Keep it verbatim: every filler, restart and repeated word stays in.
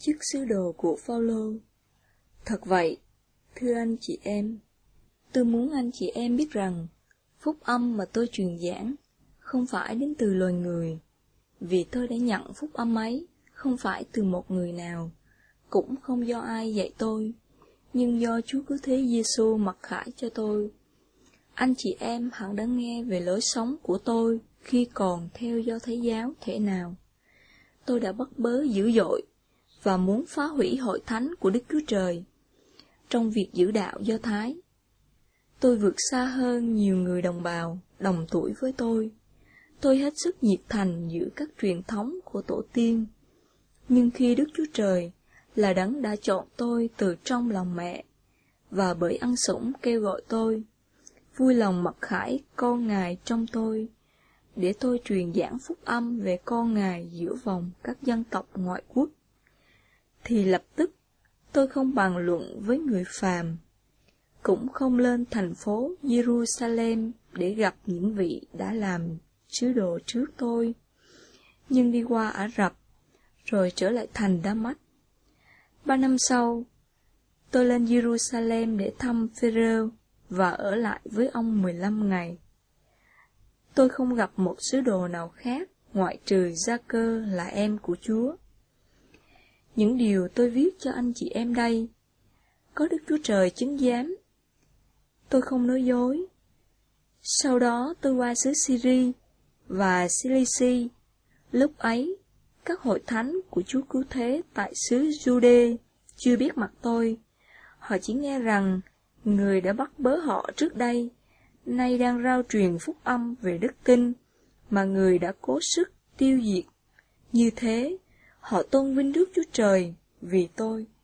chức sứ đồ của Phaolô. Thật vậy, thưa anh chị em, tôi muốn anh chị em biết rằng phúc âm mà tôi truyền giảng không phải đến từ loài người, vì tôi đã nhận phúc âm ấy không phải từ một người nào, cũng không do ai dạy tôi, nhưng do Chúa Cứu Thế Giêsu mặc khải cho tôi. Anh chị em hẳn đã nghe về lối sống của tôi khi còn theo Do Thái giáo thể nào. Tôi đã bắt bớ dữ dội và muốn phá hủy hội thánh của Đức Chúa Trời. Trong việc giữ đạo Do Thái, tôi vượt xa hơn nhiều người đồng bào, đồng tuổi với tôi. Tôi hết sức nhiệt thành giữ các truyền thống của tổ tiên. Nhưng khi Đức Chúa Trời là Đấng đã chọn tôi từ trong lòng mẹ, và bởi ân sủng kêu gọi tôi, vui lòng mặc khải con Ngài trong tôi, để tôi truyền giảng phúc âm về con Ngài giữa vòng các dân tộc ngoại quốc, thì lập tức tôi không bàn luận với người phàm, cũng không lên thành phố Jerusalem để gặp những vị đã làm sứ đồ trước tôi, nhưng đi qua Ả Rập, rồi trở lại thành Đa-mách. Ba năm sau, tôi lên Jerusalem để thăm Phêrô và ở lại với ông mười lăm ngày. Tôi không gặp một sứ đồ nào khác ngoại trừ Gia-cơ là em của Chúa. Những điều tôi viết cho anh chị em đây, có Đức Chúa Trời chứng giám. Tôi không nói dối. Sau đó tôi qua xứ Syri và Cilici. Lúc ấy, các hội thánh của Chúa Cứu Thế tại xứ Giu-đê chưa biết mặt tôi. Họ chỉ nghe rằng người đã bắt bớ họ trước đây, nay đang rao truyền phúc âm về đức tin mà người đã cố sức tiêu diệt. Như thế, họ tôn vinh Đức Chúa Trời vì tôi.